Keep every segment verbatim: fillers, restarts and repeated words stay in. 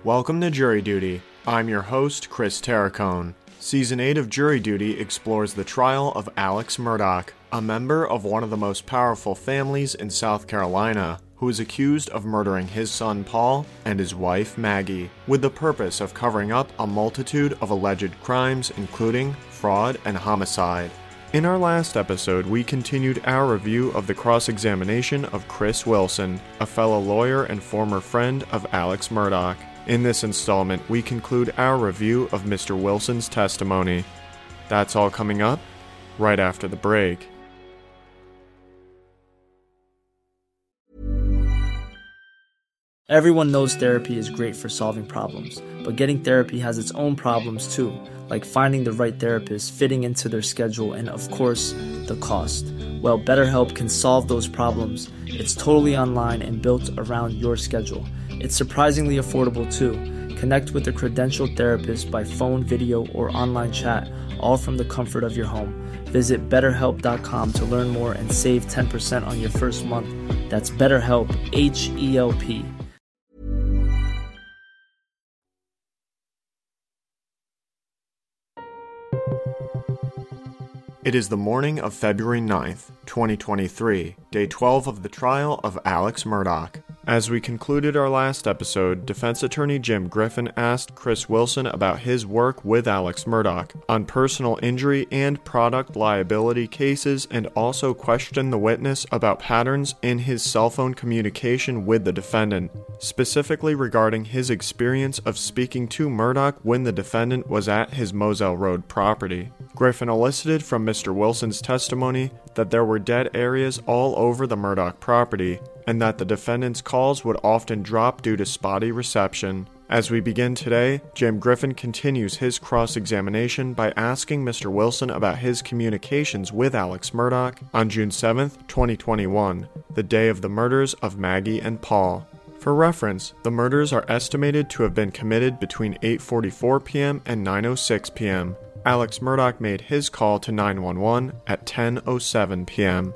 Welcome to Jury Duty. I'm your host, Chris Terracone. Season eight of Jury Duty explores the trial of Alex Murdaugh, a member of one of the most powerful families in South Carolina, who is accused of murdering his son Paul and his wife Maggie, with the purpose of covering up a multitude of alleged crimes, including fraud and homicide. In our last episode, we continued our review of the cross-examination of Chris Wilson, a fellow lawyer and former friend of Alex Murdaugh. In this installment, we conclude our review of Mister Wilson's testimony. That's all coming up right after the break. Everyone knows therapy is great for solving problems, but getting therapy has its own problems too, like finding the right therapist, fitting into their schedule, and of course, the cost. Well, BetterHelp can solve those problems. It's totally online and built around your schedule. It's surprisingly affordable too. Connect with a credentialed therapist by phone, video, or online chat, all from the comfort of your home. Visit better help dot com to learn more and save ten percent on your first month. That's BetterHelp, H E L P. It is the morning of February ninth, twenty twenty-three, day twelve of the trial of Alex Murdaugh. As we concluded our last episode, defense attorney Jim Griffin asked Chris Wilson about his work with Alex Murdaugh on personal injury and product liability cases, and also questioned the witness about patterns in his cell phone communication with the defendant, specifically regarding his experience of speaking to Murdaugh when the defendant was at his Moselle Road property. Griffin elicited from Mister Wilson's testimony that there were dead areas all over the Murdaugh property, and that the defendant's calls would often drop due to spotty reception. As we begin today, Jim Griffin continues his cross-examination by asking Mister Wilson about his communications with Alex Murdaugh on June seventh, twenty twenty-one, the day of the murders of Maggie and Paul. For reference, the murders are estimated to have been committed between eight forty-four p.m. and nine oh six p.m. Alex Murdaugh made his call to nine one one at ten oh seven p.m.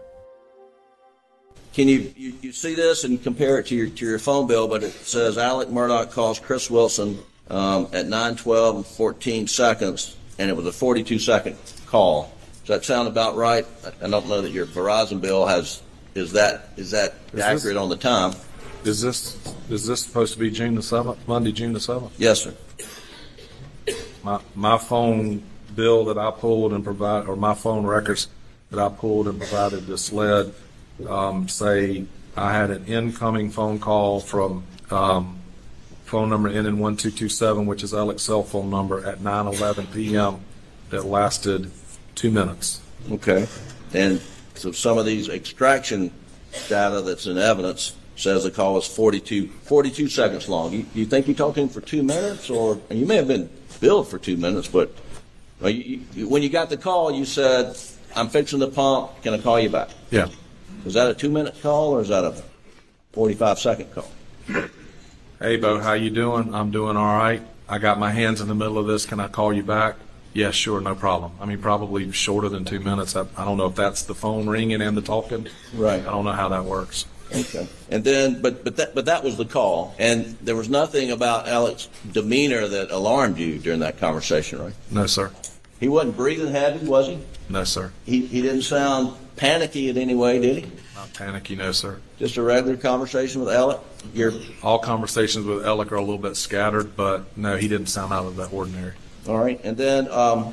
Can you, you, you see this and compare it to your to your phone bill? But it says Alex Murdaugh calls Chris Wilson um, at nine twelve and fourteen seconds, and it was a forty-two second call. Does that sound about right? I don't know that your Verizon bill has is that is that is accurate this, on the time. Is this is this supposed to be June the seventh, Monday, June the seventh? Yes, sir. My my phone bill that I pulled and provide, or my phone records that I pulled and provided to SLED. Um, say I had an incoming phone call from um, phone number ending one two two seven, which is Alex's cell phone number, at nine eleven p.m. that lasted two minutes. Okay. And so some of these extraction data that's in evidence says the call was forty-two, forty-two seconds long. You, you think you talked to him for two minutes? Or and you may have been billed for two minutes, but well, you, you, when you got the call, you said, I'm fixing the pump, can I call you back? Yeah. Was that a two-minute call, or is that a forty-five second call? Hey, Bo, how you doing? I'm doing all right. I got my hands in the middle of this. Can I call you back? Yeah, sure, no problem. I mean, probably shorter than two minutes. I, I don't know if that's the phone ringing and the talking. Right. I don't know how that works. Okay. And then, but but that but that was the call, and there was nothing about Alex's demeanor that alarmed you during that conversation, right? No, sir. He wasn't breathing heavy, was he? No, sir. He he didn't sound panicky in any way, did he? Not panicky, no, sir. Just a regular conversation with Alex? Your All conversations with Alec are a little bit scattered, but no, he didn't sound out of the ordinary. All right, and then um,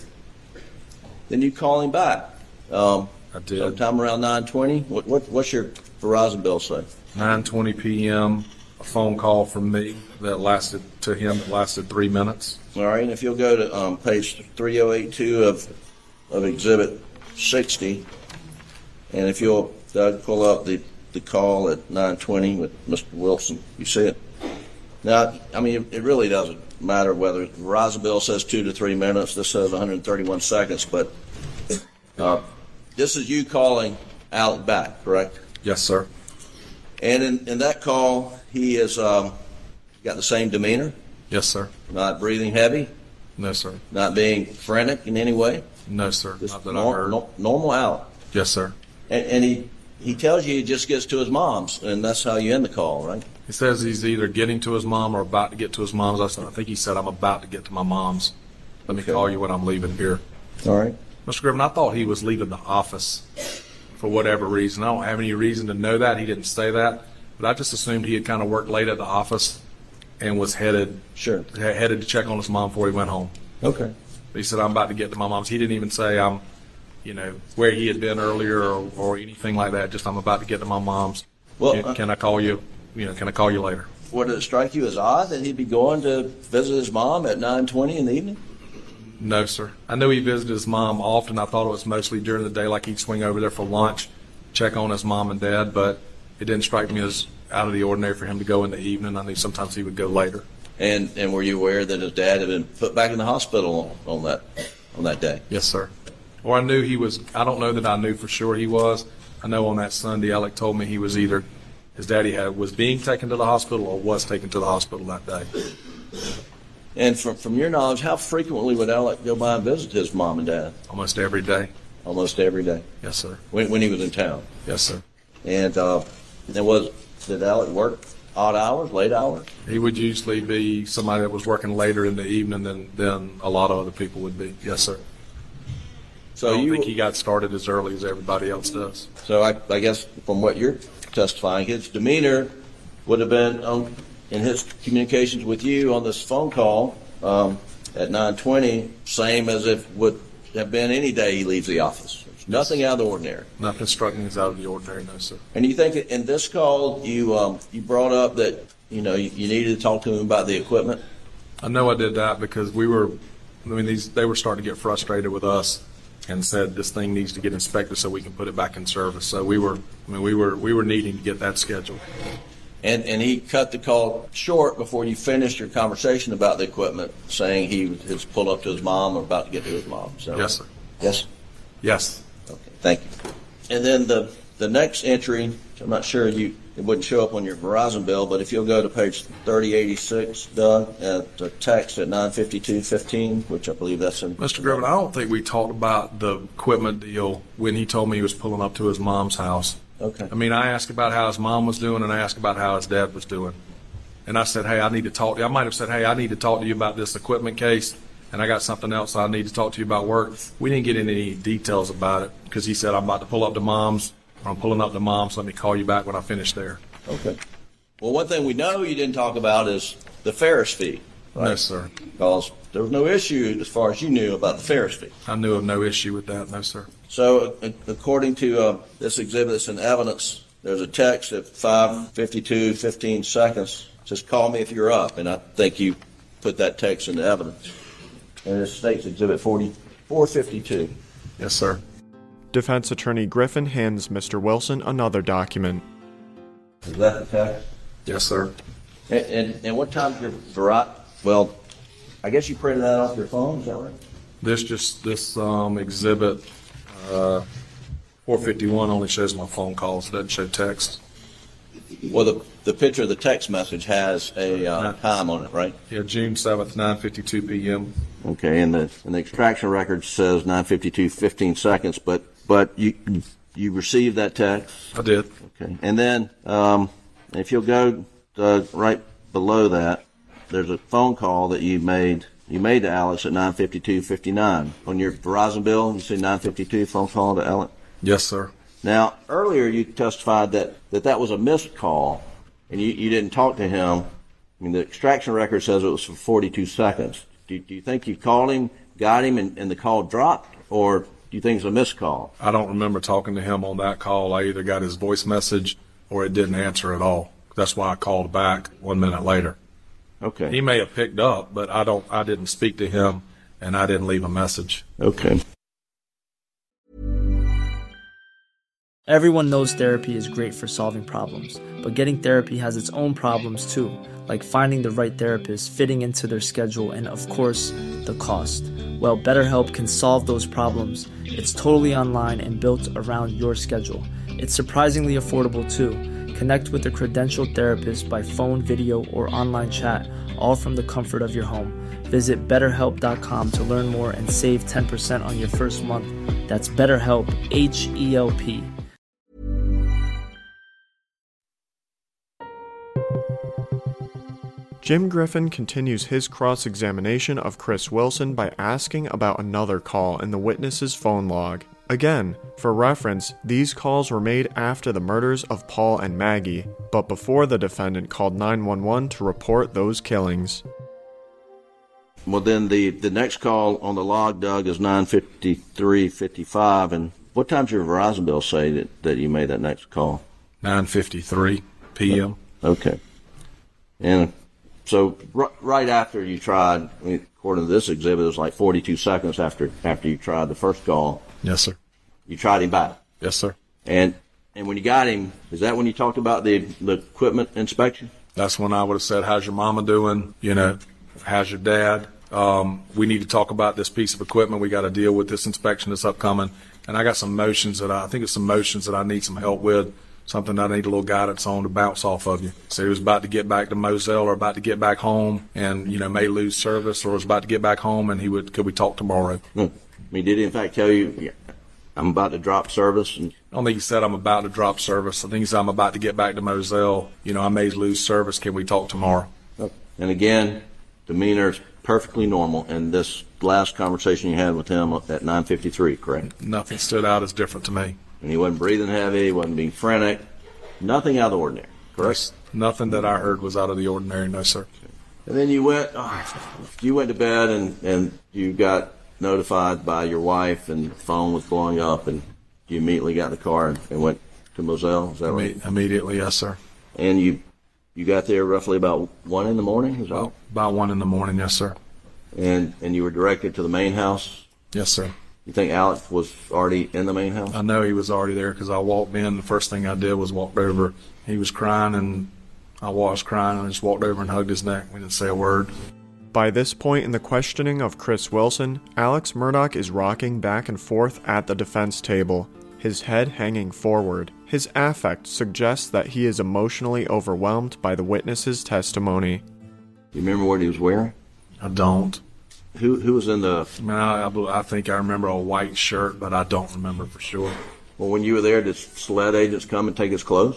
then you call him back. Um, I did. Sometime around nine twenty. What, what what's your Verizon bill say? nine twenty p.m. A phone call from me that lasted to him that lasted three minutes. All right, and if you'll go to um, page three oh eight two of of Exhibit sixty, and if you'll Doug pull up the the call at nine twenty with Mister Wilson, you see it. Now, I mean, it, it really doesn't matter whether the Verizon bill says two to three minutes. This says one hundred thirty-one seconds, but uh, this is you calling Alec back, correct? Yes, sir. And in, in that call, he has um, got the same demeanor? Yes, sir. Not breathing heavy? No, sir. Not being frantic in any way? No, sir. Just Not that nor- I heard. no- normal Alec? Yes, sir. And, and he he tells you he just gets to his mom's, and that's how you end the call, right? He says he's either getting to his mom or about to get to his mom's. I said, I think he said, I'm about to get to my mom's. Let me Okay. call you when I'm leaving here. All right. Mister Griffin, I thought he was leaving the office for whatever reason. I don't have any reason to know that. He didn't say that. But I just assumed he had kind of worked late at the office and was headed Sure. he- headed to check on his mom before he went home. Okay. But he said, I'm about to get to my mom's. He didn't even say I'm, you know, where he had been earlier or, or anything like that. Just I'm about to get to my mom's. Well, can, uh, can I call you? You know, can I call you later? Would it strike you as odd that he'd be going to visit his mom at nine twenty in the evening? No, sir. I knew he visited his mom often. I thought it was mostly during the day, like he'd swing over there for lunch, check on his mom and dad, but it didn't strike me as out of the ordinary for him to go in the evening. I knew sometimes he would go later. And and were you aware that his dad had been put back in the hospital on, on that on that day? Yes, sir. Or I knew he was, I don't know that I knew for sure he was. I know on that Sunday, Alec told me he was either, his daddy had was being taken to the hospital or was taken to the hospital that day. And from from your knowledge, how frequently would Alec go by and visit his mom and dad? Almost every day. Almost every day. Yes, sir. When when he was in town. Yes, sir. And uh, and was did Alec work odd hours, late hours? He would usually be somebody that was working later in the evening than, than a lot of other people would be. Yes, sir. So I don't you think he got started as early as everybody else does. So I, I guess from what you're testifying, his demeanor would have been um, in his communications with you on this phone call um, at nine twenty, same as if would have been any day he leaves the office. Nothing out of the ordinary. Nothing struck me as out of the ordinary, no, sir. And you think in this call you um, you brought up that you know you, you needed to talk to him about the equipment? I know I did that because we were, I mean, these they were starting to get frustrated with us and said this thing needs to get inspected so we can put it back in service. So we were, I mean, we were we were needing to get that scheduled. And and he cut the call short before you finished your conversation about the equipment, saying he was pulled up to his mom or about to get to his mom. So Yes, sir. Yes. Yes. Okay, thank you. And then the the next entry, I'm not sure you it wouldn't show up on your Verizon bill, but if you'll go to page thirty eighty-six, Doug, at the text at nine fifty-two fifteen, which I believe that's in. Mister Griffin, I don't think we talked about the equipment deal when he told me he was pulling up to his mom's house. Okay. I mean, I asked about how his mom was doing, and I asked about how his dad was doing. And I said, hey, I need to talk to you. I might have said, hey, I need to talk to you about this equipment case, and I got something else I need to talk to you about work. We didn't get into any details about it because he said, I'm about to pull up to mom's. I'm pulling up to mom's. Let me call you back when I finish there. Okay. Well, one thing we know you didn't talk about is the Ferris fee. Right? No, sir. Because there was no issue, as far as you knew, about the Ferris fee. I knew of no issue with that. No, sir. So, uh, according to uh, this exhibit that's in evidence, there's a text at five fifty-two fifteen seconds. It says, call me if you're up. And I think you put that text into evidence. And it states exhibit forty-four fifty-two. Yes, sir. Defense Attorney Griffin hands Mister Wilson another document. Is that the text? Yes, sir. And, and, and what time did Verizon? Well, I guess you printed that off your phone, is that right? This just this um, exhibit uh, four fifty-one only shows my phone calls. It doesn't show text. Well, the the picture of the text message has a uh, time on it, right? Yeah, June seventh, nine fifty-two p.m. Okay, and the and the extraction record says nine fifty-two fifteen seconds, but but you you received that text. I did. Okay, and then um, if you'll go uh, right below that, there's a phone call that you made. You made to Alex at nine fifty-two fifty-nine on your Verizon bill. You see nine fifty-two phone call to Alex. Yes, sir. Now, earlier you testified that, that that was a missed call, and you, you didn't talk to him. I mean, the extraction record says it was for forty-two seconds. Do, do you think you called him, got him, and, and the call dropped, or do you think it's a missed call? I don't remember talking to him on that call. I either got his voice message or it didn't answer at all. That's why I called back one minute later. Okay. He may have picked up, but I don't. I didn't speak to him, and I didn't leave a message. Okay. Everyone knows therapy is great for solving problems, but getting therapy has its own problems too, like finding the right therapist, fitting into their schedule, and of course, the cost. Well, BetterHelp can solve those problems. It's totally online and built around your schedule. It's surprisingly affordable too. Connect with a credentialed therapist by phone, video, or online chat, all from the comfort of your home. Visit better help dot com to learn more and save ten percent on your first month. That's BetterHelp, H E L P. Jim Griffin continues his cross-examination of Chris Wilson by asking about another call in the witness's phone log. Again, for reference, these calls were made after the murders of Paul and Maggie, but before the defendant called nine one one to report those killings. Well, then the, the next call on the log, Doug, is nine fifty-three fifty-five. And what time did your Verizon bill say that, that you made that next call? nine fifty-three p.m. Okay. And so r- right after you tried, I mean, according to this exhibit, it was like forty-two seconds after after you tried the first call. Yes, sir. You tried him back. Yes, sir. And and when you got him, is that when you talked about the the equipment inspection? That's when I would have said, how's your mama doing? You know, how's your dad? Um, we need to talk about this piece of equipment. We got to deal with this inspection that's upcoming. And I got some motions that I, I think it's some motions that I need some help with, something that I need a little guidance on to bounce off of you. So he was about to get back to Moselle or about to get back home and, you know, may lose service, or was about to get back home and he would, could we talk tomorrow? Hmm. I mean, did he in fact tell you, yeah, I'm about to drop service? And I don't think he said I'm about to drop service. I think he said I'm about to get back to Moselle. You know, I may lose service. Can we talk tomorrow? And again, demeanor is perfectly normal in this last conversation you had with him at nine fifty-three, correct? Nothing stood out as different to me. And he wasn't breathing heavy, he wasn't being frantic, nothing out of the ordinary, correct? Nothing that I heard was out of the ordinary, no, sir. And then you went, oh, you went to bed and, and you got notified by your wife and the phone was blowing up and you immediately got in the car and, and went to Moselle, is that right? Imme- immediately, yes, sir. And you you got there roughly about one in the morning, is that About, about one in the morning, yes, sir. And and you were directed to the main house? Yes, sir. You think Alex was already in the main house? I know he was already there because I walked in. The first thing I did was walked over. He was crying, and I was crying, and I just walked over and hugged his neck. We didn't say a word. By this point in the questioning of Chris Wilson, Alex Murdaugh is rocking back and forth at the defense table, his head hanging forward. His affect suggests that he is emotionally overwhelmed by the witness's testimony. You remember what he was wearing? I don't. Who who was in the... I mean, I, I, I think I remember a white shirt, but I don't remember for sure. Well, when you were there, did SLED agents come and take his clothes?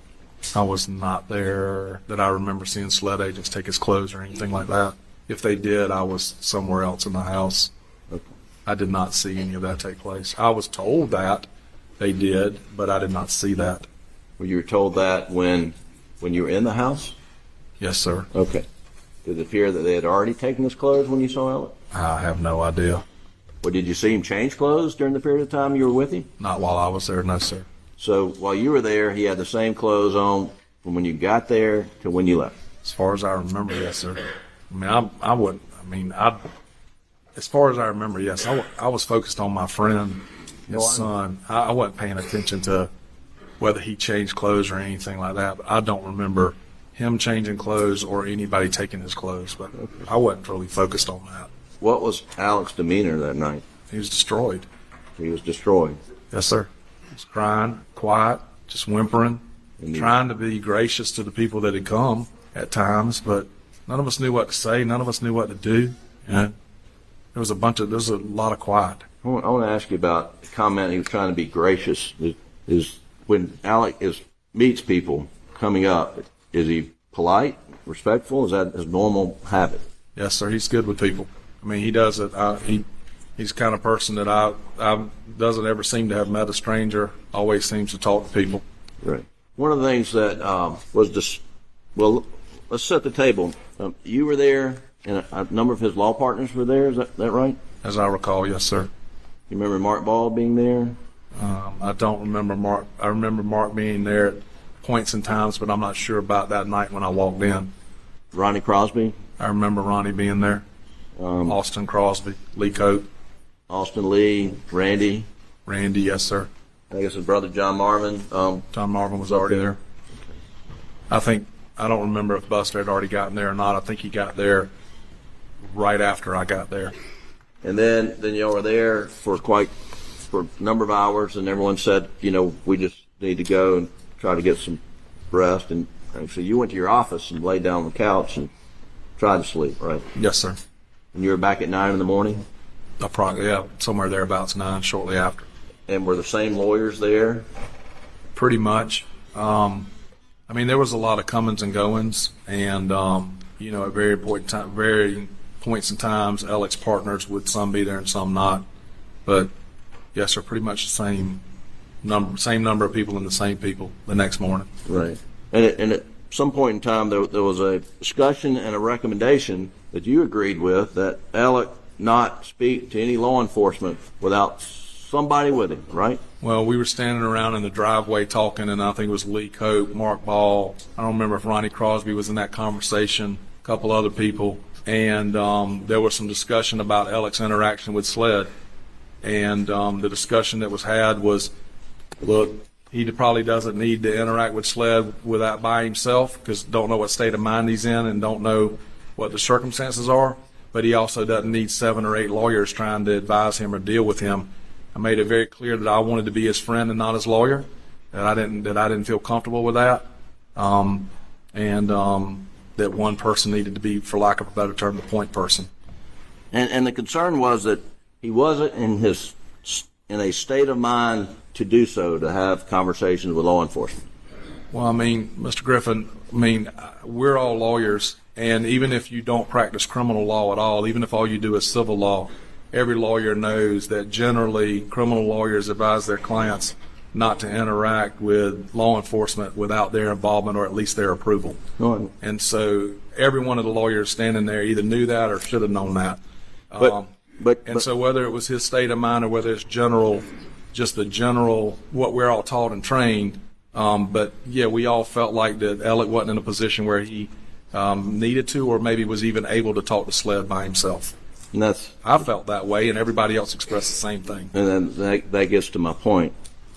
I was not there that I remember seeing SLED agents take his clothes or anything like that. If they did, I was somewhere else in the house. Okay. I did not see any of that take place. I was told that they did, but I did not see that. Well, you were told that when when you were in the house? Yes, sir. Okay. Did it appear that they had already taken his clothes when you saw Alex? I have no idea. Well, did you see him change clothes during the period of time you were with him? Not while I was there, no, sir. So while you were there, he had the same clothes on from when you got there to when you left? As far as I remember, yes, sir. I mean, I, I wouldn't, I mean, I, as far as I remember, yes, I, I was focused on my friend, his Well, I- son. I, I wasn't paying attention to whether he changed clothes or anything like that, but I don't remember him changing clothes or anybody taking his clothes, but I wasn't really focused on that. What was Alex's demeanor that night? He was destroyed. He was destroyed. Yes, sir. He was crying, quiet, just whimpering, And you- trying to be gracious to the people that had come at times, but none of us knew what to say. None of us knew what to do. You know, there was a bunch of, there was a lot of quiet. I want, I want to ask you about the comment he was trying to be gracious. Is, is when Alex is meets people coming up, is he polite, respectful? Is that his normal habit? Yes, sir. He's good with people. I mean, he does it. I, he, he's the kind of person that I, I doesn't ever seem to have met a stranger. Always seems to talk to people. Right. One of the things that um, was this. Well, let's set the table. Um, you were there, and a, a number of his law partners were there. Is that, that right? As I recall, yes, sir. You remember Mark Ball being there? Um, I don't remember Mark. I remember Mark being there at points and times, but I'm not sure about that night when I walked in. Ronnie Crosby, I remember Ronnie being there. um, Austin Crosby, Lee Coate, Austin Lee, Randy. Randy, yes, sir. I guess his brother John Marvin. Um, John Marvin was already there. I think, I don't remember if Buster had already gotten there or not. I think he got there right after I got there. And then, then y'all were there for quite for a number of hours, and everyone said, you know, we just need to go and try to get some rest. And, and so you went to your office and laid down on the couch and tried to sleep, right? Yes, sir. And you were back at nine in the morning. Probably, yeah, somewhere thereabouts nine, shortly after. And were the same lawyers there? Pretty much. Um, I mean, there was a lot of comings and goings, and um, you know, at very important time, very points in times, Alec's partners would some be there and some not. But yes, sir, pretty much the same number, same number of people and the same people the next morning. Right. And at, and at some point in time, there, there was a discussion and a recommendation that you agreed with that Alec not speak to any law enforcement without somebody with him, right? Well, we were standing around in the driveway talking, and I think it was Lee Cope, Mark Ball. I don't remember if Ronnie Crosby was in that conversation, a couple other people. And um, there was some discussion about Alec's interaction with SLED. And um, the discussion that was had was, look, he probably doesn't need to interact with SLED without by himself because don't know what state of mind he's in and don't know what the circumstances are. But he also doesn't need seven or eight lawyers trying to advise him or deal with him. I made it very clear that I wanted to be his friend and not his lawyer, that I didn't that I didn't feel comfortable with that, um, and um, that one person needed to be, for lack of a better term, the point person. And, and the concern was that he wasn't in his in a state of mind to do so, to have conversations with law enforcement. Well, I mean, Mister Griffin, I mean, we're all lawyers, and even if you don't practice criminal law at all, even if all you do is civil law, every lawyer knows that generally criminal lawyers advise their clients not to interact with law enforcement without their involvement or at least their approval. Right. And so every one of the lawyers standing there either knew that or should have known that. But, um, but, and but, so whether it was his state of mind or whether it's general, just the general, what we're all taught and trained, um, but yeah, we all felt like that Alec wasn't in a position where he um, needed to or maybe was even able to talk to SLED by himself. And that's, I felt that way, and everybody else expressed the same thing. And then that, that gets to my point.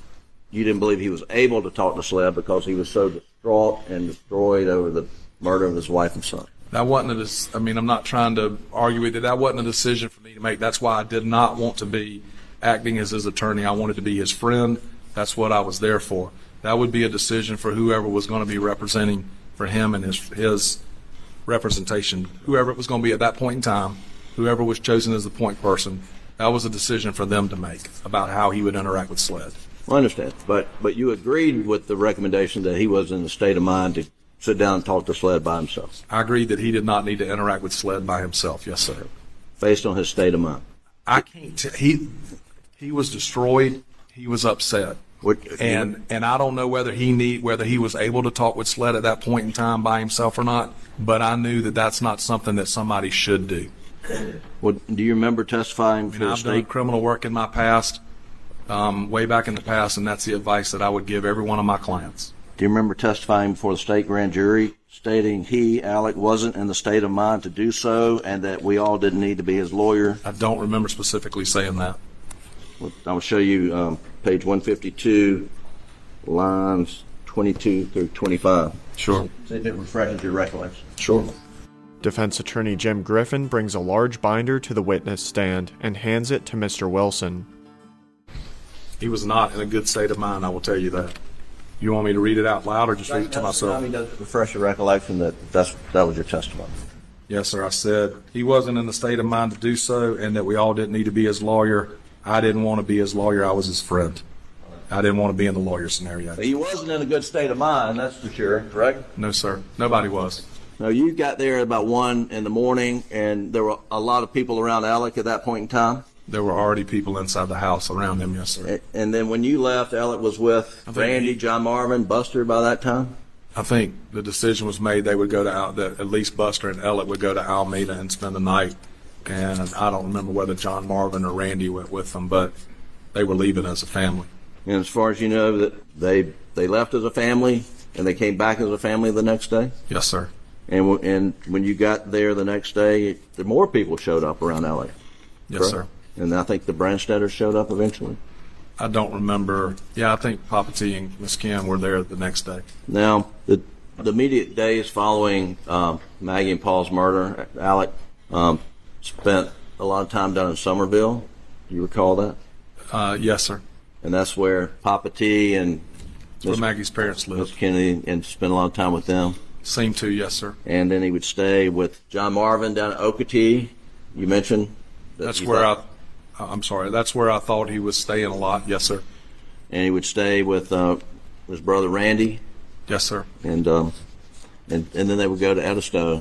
You didn't believe he was able to talk to SLED because he was so distraught and destroyed over the murder of his wife and son. That wasn't a, I mean, I'm not trying to argue with it. That wasn't a decision for me to make. That's why I did not want to be acting as his attorney. I wanted to be his friend. That's what I was there for. That would be a decision for whoever was going to be representing for him and his his representation, whoever it was going to be at that point in time. Whoever was chosen as the point person, that was a decision for them to make about how he would interact with SLED. I understand, but but you agreed with the recommendation that he was in a state of mind to sit down and talk to SLED by himself. I agreed that he did not need to interact with SLED by himself. Yes, sir. Based on his state of mind. I can't. T- he he was destroyed. He was upset, What, and and I don't know whether he need whether he was able to talk with SLED at that point in time by himself or not. But I knew that that's not something that somebody should do. What, do you remember testifying I for mean, the I've done state? criminal work in my past, um, way back in the past, and that's the advice that I would give every one of my clients. Do you remember testifying before the state grand jury stating he, Alec, wasn't in the state of mind to do so and that we all didn't need to be his lawyer? I don't remember specifically saying that. Well, I will show you um, page one fifty-two, lines twenty-two through twenty-five. Sure. See if it refreshes your recollection. Sure. Defense attorney Jim Griffin brings a large binder to the witness stand and hands it to Mister Wilson. He was not in a good state of mind, I will tell you that. You want me to read it out loud or just read it to myself? He does refresh your recollection that that's, that was your testimony. Yes, sir. I said he wasn't in the state of mind to do so and that we all didn't need to be his lawyer. I didn't want to be his lawyer. I was his friend. I didn't want to be in the lawyer scenario. He wasn't in a good state of mind, that's for sure, correct? No, sir. Nobody was. No, you got there about one in the morning, and there were a lot of people around Alec at that point in time. There were already people inside the house around him, yes, sir. And then when you left, Alec was with I think Randy, he- John Marvin, Buster by that time? I think the decision was made they would go to, Al- that at least Buster and Alec would go to Alameda and spend the night. And I don't remember whether John Marvin or Randy went with them, but they were leaving as a family. And as far as you know, that they they left as a family, and they came back as a family the next day? Yes, sir. And, w- and when you got there the next day, there more people showed up around L A. Yes, correct? sir. And I think the Branstetters showed up eventually. I don't remember. Yeah, I think Papa T and Miss Kim were there the next day. Now, the, the immediate days following um, Maggie and Paul's murder, Alec um, spent a lot of time down in Somerville. Do you recall that? Uh, yes, sir. And that's where Papa T and That's where Maggie's parents Miss lived. Kennedy and spent a lot of time with them. Seemed to, yes, sir. And then he would stay with John Marvin down at Okatee. You mentioned that That's you where thought- I, I'm sorry, that's where I thought he was staying a lot. Yes, sir. And he would stay with uh, his brother Randy, Yes, sir. and um, and and then they would go to Edisto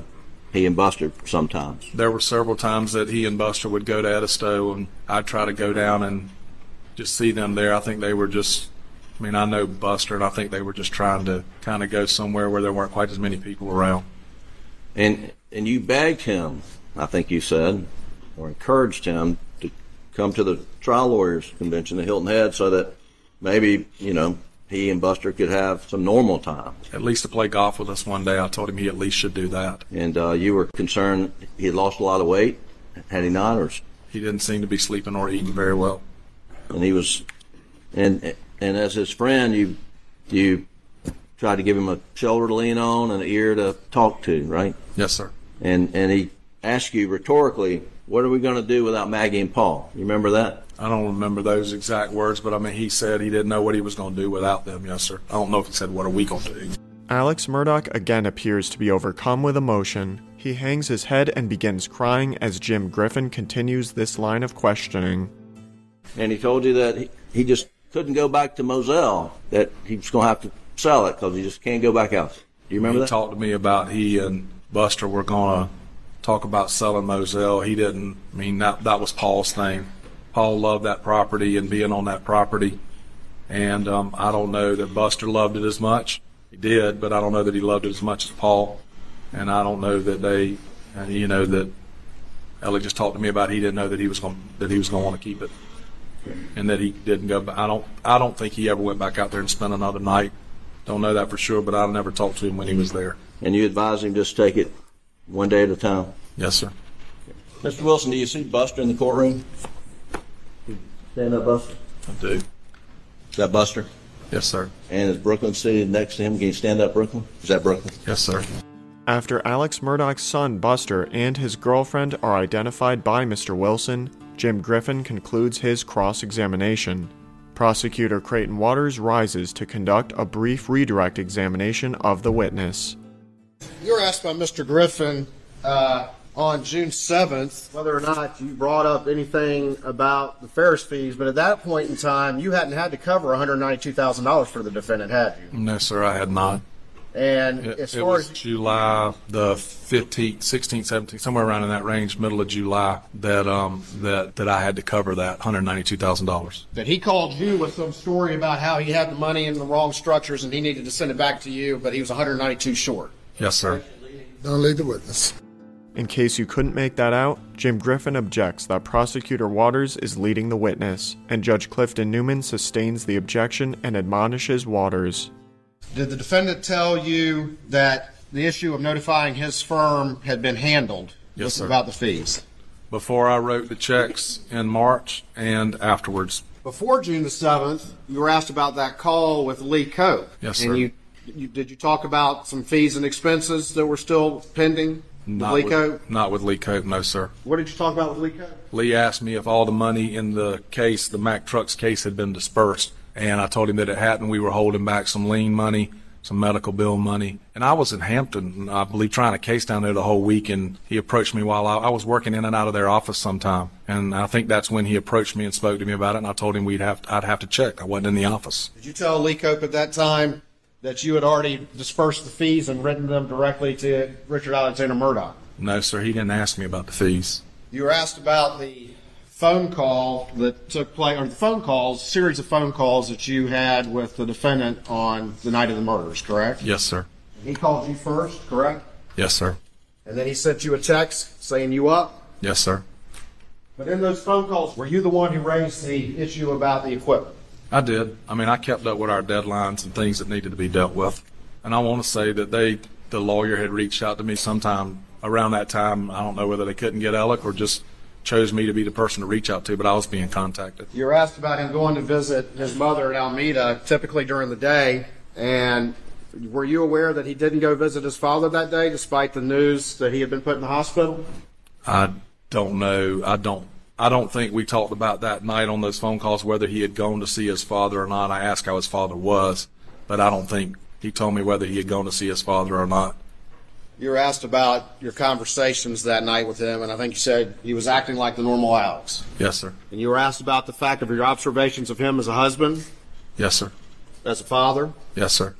he and Buster sometimes. There were several times that he and Buster would go to Edisto, and I'd try to go down and just see them there. I think they were just, I mean, I know Buster, and I think they were just trying to kind of go somewhere where there weren't quite as many people around. And and you begged him, I think you said, or encouraged him to come to the trial lawyers convention at Hilton Head so that maybe, you know, he and Buster could have some normal time. At least to play golf with us one day. I told him he at least should do that. And uh, you were concerned he had lost a lot of weight, had he not? Or he didn't seem to be sleeping or eating very well. And he was, and and as his friend, you you tried to give him a shoulder to lean on and an ear to talk to, right? Yes, sir. And and he asked you rhetorically, what are we going to do without Maggie and Paul? You remember that? I don't remember those exact words, but I mean, he said he didn't know what he was going to do without them. Yes, sir. I don't know if he said, what are we going to do? Alex Murdaugh again appears to be overcome with emotion. He hangs his head and begins crying as Jim Griffin continues this line of questioning. And he told you that he, he just couldn't go back to Moselle, that he was going to have to sell it because he just can't go back out. Do you remember he that? He talked to me about he and Buster were going to talk about selling Moselle. He didn't, I mean, that, that was Paul's thing. Paul loved that property and being on that property. And um, I don't know that Buster loved it as much. He did, but I don't know that he loved it as much as Paul. And I don't know that they, uh, you know, that Ellie just talked to me about he didn't know that he was going that he was going to want to keep it, and that he didn't go. I don't. I don't think he ever went back out there and spent another night. Don't know that for sure, but I never talked to him when he was there. And you advised him just take it one day at a time? Yes, sir. Mister Wilson, do you see Buster in the courtroom? Stand up, Buster. I do. Is that Buster? Yes, sir. And is Brooklyn seated next to him? Can you stand up, Brooklyn? Is that Brooklyn? Yes, sir. After Alex Murdaugh's son, Buster, and his girlfriend are identified by Mister Wilson, Jim Griffin concludes his cross-examination. Prosecutor Creighton Waters rises to conduct a brief redirect examination of the witness. You were asked by Mister Griffin uh, on June seventh whether or not you brought up anything about the Ferris fees, but at that point in time, you hadn't had to cover one hundred ninety-two thousand dollars for the defendant, had you? No, sir, I had not. And It, as it far was as July the fifteenth, sixteenth, seventeenth, somewhere around in that range, middle of July, that um that, that I had to cover that one hundred ninety-two thousand dollars. that he called you with some story about how he had the money in the wrong structures and he needed to send it back to you, but he was one hundred ninety-two short. Yes, sir. Don't lead the witness. In case you couldn't make that out, Jim Griffin objects that Prosecutor Waters is leading the witness, and Judge Clifton Newman sustains the objection and admonishes Waters. Did the defendant tell you that the issue of notifying his firm had been handled? Yes, sir. About the fees? Before I wrote the checks in March and afterwards. Before June the seventh, you were asked about that call with Lee Cope. Yes, and sir. You, you, did you talk about some fees and expenses that were still pending with Not Lee with, Cope? not with Lee Cope, no, sir. What did you talk about with Lee Cope? Lee asked me if all the money in the case, the Mack Trucks case, had been dispersed. And I told him that it hadn't. We were holding back some lien money, some medical bill money. And I was in Hampton, I believe, trying a case down there the whole week. And he approached me while I, I was working in and out of their office sometime. And I think that's when he approached me and spoke to me about it. And I told him we'd have I'd have to check. I wasn't in the office. Did you tell Lee Cope at that time that you had already dispersed the fees and written them directly to Richard Alexander Murdaugh? No, sir. He didn't ask me about the fees. You were asked about the phone call that took place, or the phone calls, series of phone calls that you had with the defendant on the night of the murders, correct? Yes, sir. He called you first, correct? Yes, sir. And then he sent you a text saying you up? Yes, sir. But in those phone calls, were you the one who raised the issue about the equipment? I did. I mean, I kept up with our deadlines and things that needed to be dealt with. And I want to say that they, the lawyer had reached out to me sometime around that time. I don't know whether they couldn't get Alec or just chose me to be the person to reach out to, but I was being contacted. You were asked about him going to visit his mother at Alameda, typically during the day, and were you aware that he didn't go visit his father that day, despite the news that he had been put in the hospital? I don't know. I don't. I don't think we talked about that night on those phone calls whether he had gone to see his father or not. I asked how his father was, but I don't think he told me whether he had gone to see his father or not. You were asked about your conversations that night with him, and I think you said he was acting like the normal Alex. Yes, sir. And you were asked about the fact of your observations of him as a husband, Yes, sir. as a father. Yes, sir.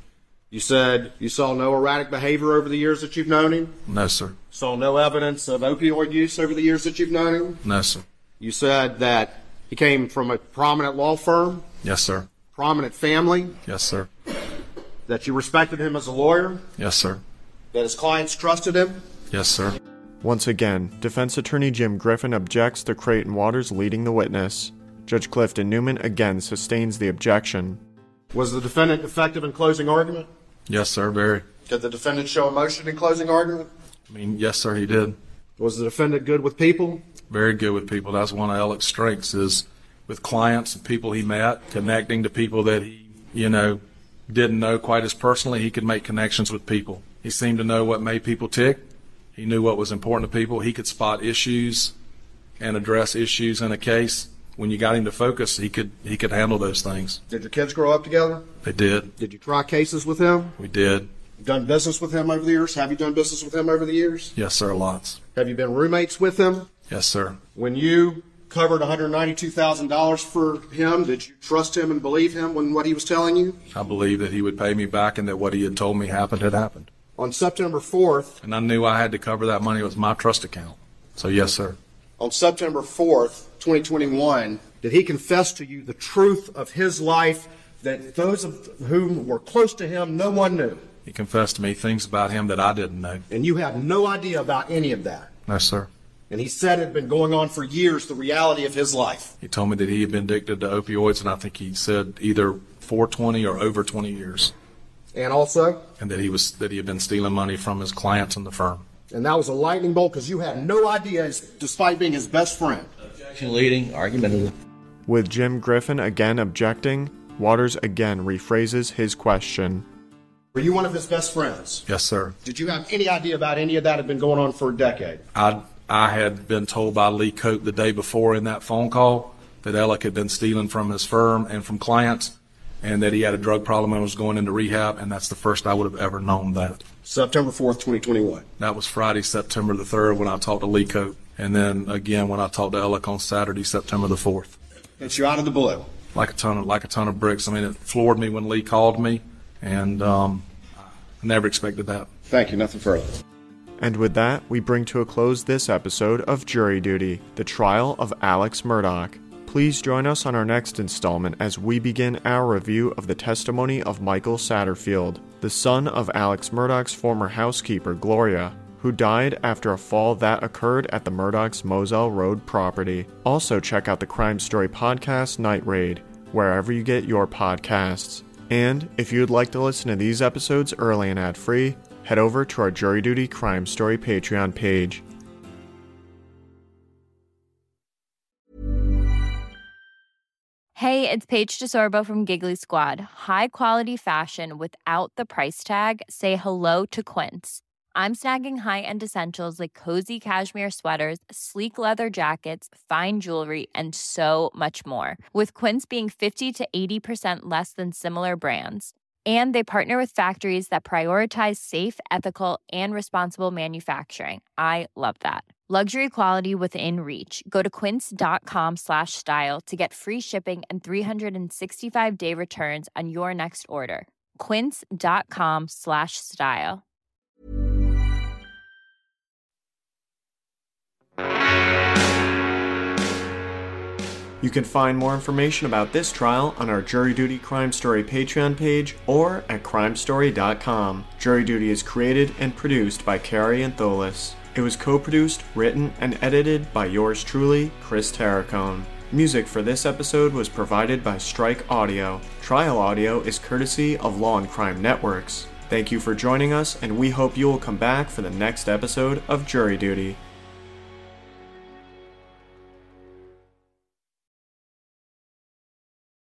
You said you saw no erratic behavior over the years that you've known him? No, sir. Saw no evidence of opioid use over the years that you've known him? No, sir. You said that he came from a prominent law firm, Yes, sir. prominent family, Yes, sir. that you respected him as a lawyer, Yes, sir. that his clients trusted him. Yes, sir. Once again, defense attorney Jim Griffin objects to Creighton Waters leading the witness. Judge Clifton Newman again sustains the objection. Was the defendant effective in closing argument? Yes, sir. Very. Did the defendant show emotion in closing argument? I mean, yes, sir, he did. Was the defendant good with people? Very good with people. That's one of Alec's strengths, is with clients and people he met, connecting to people that he, you know, didn't know quite as personally. He could make connections with people. He seemed to know what made people tick. He knew what was important to people. He could spot issues and address issues in a case. When you got him to focus, he could he could handle those things. Did your kids grow up together? They did. Did you try cases with him? We did. You done business with him over the years? Have you done business with him over the years? Yes, sir, lots. Have you been roommates with him? Yes, sir. When you covered one hundred ninety-two thousand dollars for him, did you trust him and believe him when what he was telling you? I believed that he would pay me back and that what he had told me happened had happened. On September fourth, And I knew I had to cover that money. It was my trust account. So, yes, sir. on September fourth, twenty twenty-one, did he confess to you the truth of his life that those of whom were close to him, no one knew? He confessed to me things about him that I didn't know. And you had no idea about any of that. No, sir. And he said it had been going on for years, the reality of his life. He told me that he had been addicted to opioids, and I think he said either for twenty or over twenty years, And also, and that he was that he had been stealing money from his clients in the firm. and that was a lightning bolt because you had no idea, despite being his best friend. Objection leading, argumentative. With Jim Griffin again objecting, Waters again rephrases his question. Were you one of his best friends? Yes, sir. Did you have any idea about any of that had been going on for a decade? I I had been told by Lee Cope the day before in that phone call that Alec had been stealing from his firm and from clients, and that he had a drug problem and was going into rehab, and that's the first I would have ever known that. September fourth, twenty twenty-one. That was Friday, September the third, when I talked to Lee Cope, and then again when I talked to Alec on Saturday, September the fourth. It's you out of the blue. Like a ton of like a ton of bricks. I mean, it floored me when Lee called me, and um, I never expected that. Thank you. Nothing further. And with that, we bring to a close this episode of Jury Duty, the trial of Alex Murdaugh. Please join us on our next installment as we begin our review of the testimony of Michael Satterfield, the son of Alex Murdaugh's former housekeeper, Gloria, who died after a fall that occurred at the Murdaugh's Moselle Road property. Also check out the Crime Story podcast Night Raid, wherever you get your podcasts. And if you'd like to listen to these episodes early and ad-free, head over to our Jury Duty Crime Story Patreon page. Hey, it's Paige DeSorbo from Giggly Squad. High quality fashion without the price tag. Say hello to Quince. I'm snagging high-end essentials like cozy cashmere sweaters, sleek leather jackets, fine jewelry, and so much more. With Quince being fifty to eighty percent less than similar brands. And they partner with factories that prioritize safe, ethical, and responsible manufacturing. I love that. Luxury quality within reach. Go to quince.com slash style to get free shipping and three sixty-five day returns on your next order. Quince.com slash style. You can find more information about this trial on our Jury Duty Crime Story Patreon page or at crime story dot com. Jury Duty is created and produced by Carrie Antholis. It was co-produced, written, and edited by yours truly, Chris Terracone. Music for this episode was provided by Strike Audio. Trial audio is courtesy of Law and Crime Networks. Thank you for joining us, and we hope you will come back for the next episode of Jury Duty.